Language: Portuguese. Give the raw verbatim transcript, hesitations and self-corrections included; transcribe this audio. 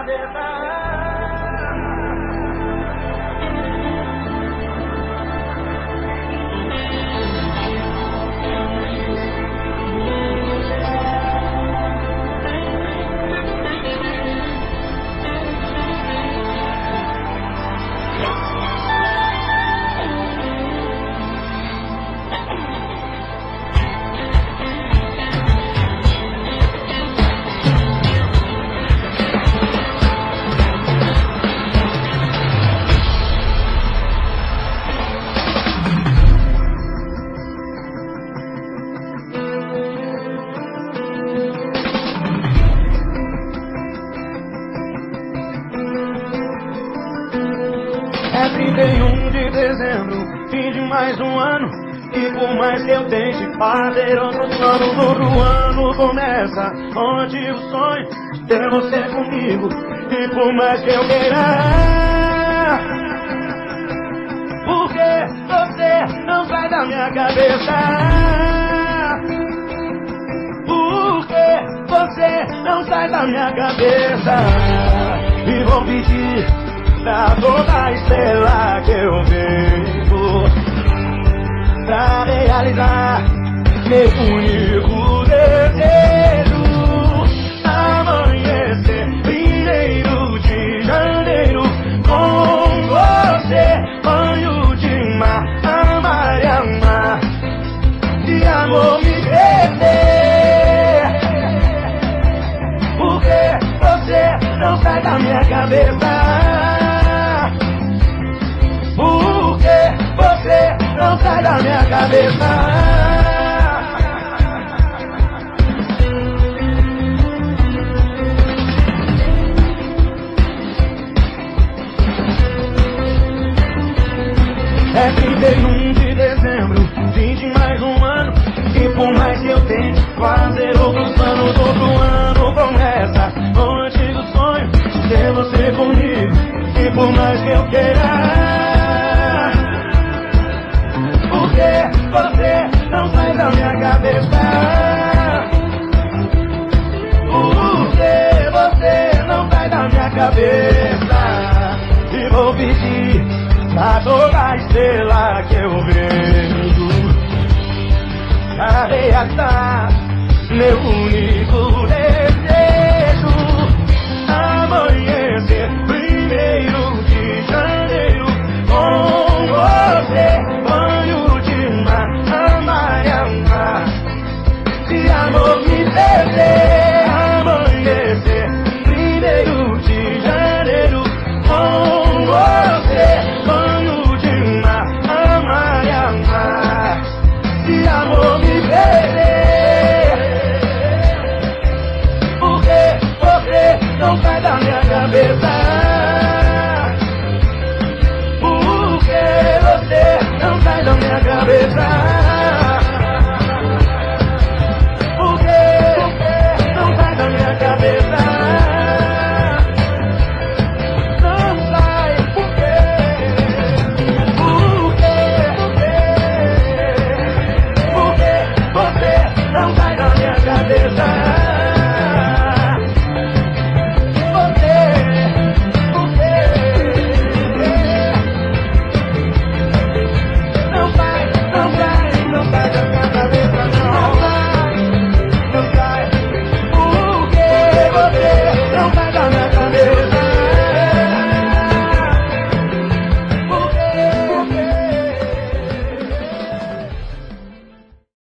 É trinta e um de dezembro, fim de mais um ano. E por mais que eu tente fazer outro plano, outro ano começa onde o sonho de ter você comigo. E por mais que eu queira, porque você não sai da minha cabeça. Porque você não sai da minha cabeça. E vou pedir pra toda a estrela que eu vejo, pra realizar meu único desejo. Amanhecer primeiro de janeiro com você, banho de mar, amar e amar, de amor me perder. Porque você não sai da minha cabeça. Porque você não sai da minha cabeça. É trinta e um de dezembro, fim de mais um ano. E por mais que eu tente fazer outros planos, outro ano começa o antigo sonho de ter você comigo. E por mais que eu queira, porque você não sai da minha cabeça. Porque você não sai da minha cabeça. E vou pedir pra toda a estrela que eu vejo, pra realizar meu único desejo. Amanhecer primeiro de janeiro com você, banho de mar, amar e amar, de amor me perder. Amanhecer primeiro de janeiro com você, banho de mar, amar e amar, de amor me perder. Porque você não sai da minha cabeça. Porque você não sai da minha cabeça.